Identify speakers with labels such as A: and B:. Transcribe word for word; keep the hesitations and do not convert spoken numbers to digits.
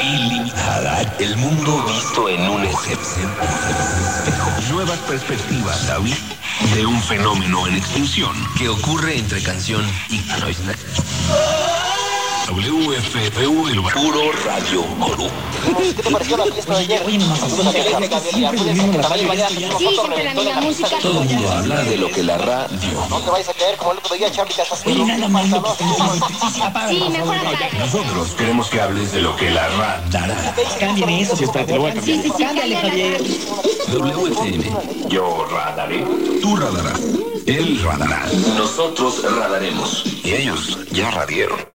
A: ilimitada. El mundo visto en un espejo. Nuevas perspectivas, David, de un fenómeno en extinción que ocurre entre canción y noise. W F P U, el puro radio Oro.
B: ¿Qué te pareció la fiesta de ayer?
C: Oye, no,
B: Sí, siempre la misma música.
A: Todo el mundo habla de lo que la radio.
B: No te vayas a caer como el otro día, Charlie Casas.
C: Oye, nada más lo que
B: Sí, mejor acá.
A: Nosotros queremos que hables de lo que la radio dará.
C: cámbiame eso, si está, te lo voy a cambiar.
B: Sí, sí,
C: Cámbiale, Javier.
A: W F M. Yo radaré. Tú radarás. Él radará. Nosotros radaremos. Y ellos ya radiaron.